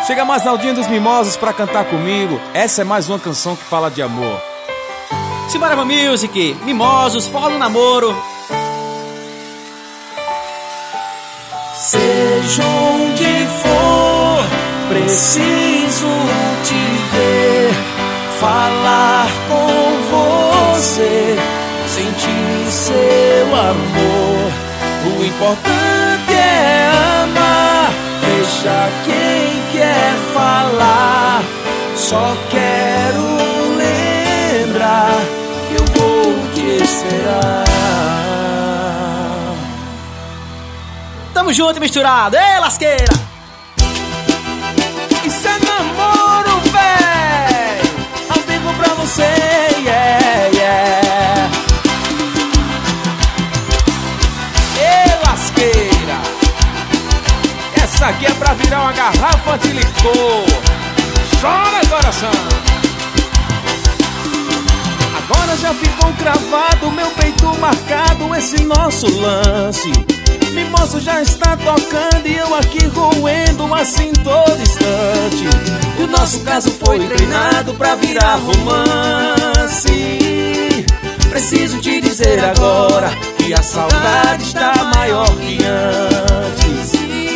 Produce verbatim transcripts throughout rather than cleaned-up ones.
Chega mais Naldinho dos Mimosos pra cantar comigo. Essa é mais uma canção que fala de amor. Simbora Music, Mimosos, forró do namoro. Seja onde for, preciso te ver, falar com você, sentir seu amor. O importante é amar, deixa quem quer falar. Só quero lembrar que eu vou te esperar. Tamo junto e misturado, ei lasqueira! Isso é namoro, véi! Ao vivo pra você, yeah, yeah. Ei lasqueira! Essa aqui é pra virar uma garrafa de licor. Chora, coração! Agora já ficou cravado, meu peito marcado, esse nosso lance. Mimoso já está tocando e eu aqui roendo assim todo instante. E o nosso caso foi treinado pra virar romance. Preciso te dizer agora que a saudade está maior que antes.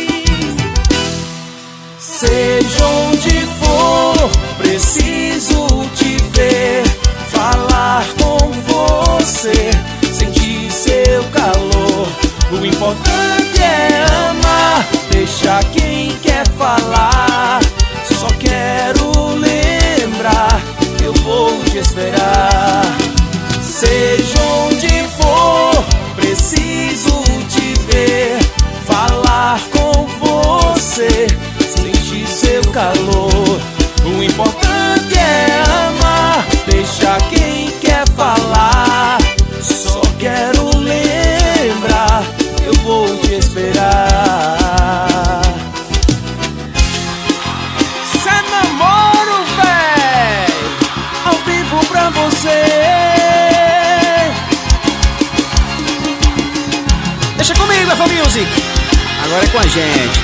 Seja onde for, preciso te ver, falar com você, sentir seu calor. O importante é amar, deixa quem quer falar. Só quero lembrar que eu vou te esperar. Seja onde for, preciso te ver, falar com você, sentir seu calor. O importante é amar, deixa quem quer falar. Só quero lembrar, eu vou te esperar. Cê é namoro, véi! Ao vivo pra você. Deixa comigo, F Music. Agora é com a gente.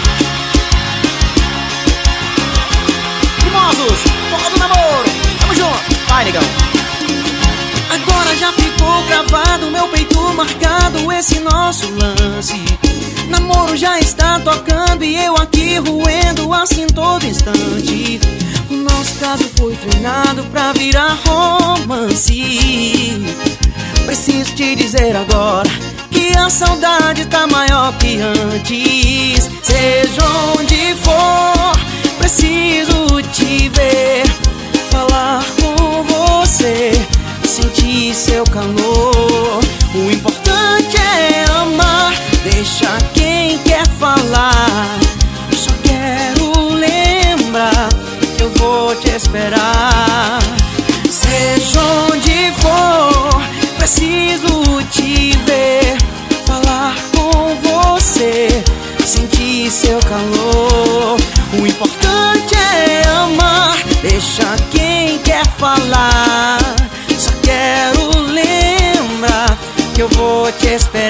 Mimosos, forró do namoro. Tamo junto, vai negão. Agora já ficou gravado, meu peito marcado, esse nosso lance. Namoro já está tocando e eu aqui roendo assim todo instante. O nosso caso foi treinado pra virar romance. Preciso te dizer agora que a saudade tá maior que antes. Seja onde for, preciso te ver, falar com você, sentir seu calor. O importante é amar, deixa quem quer falar. Só quero lembrar que eu vou te esperar. Seja onde for, preciso te ver, falar com você, sentir seu calor. O importante é amar, deixa quem quer falar. Só quero lembrar que eu vou te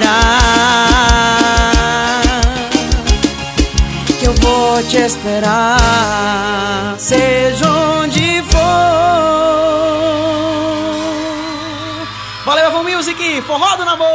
esperar, que eu vou te esperar. Seja onde for. Valeu, F Music, forró do namoro.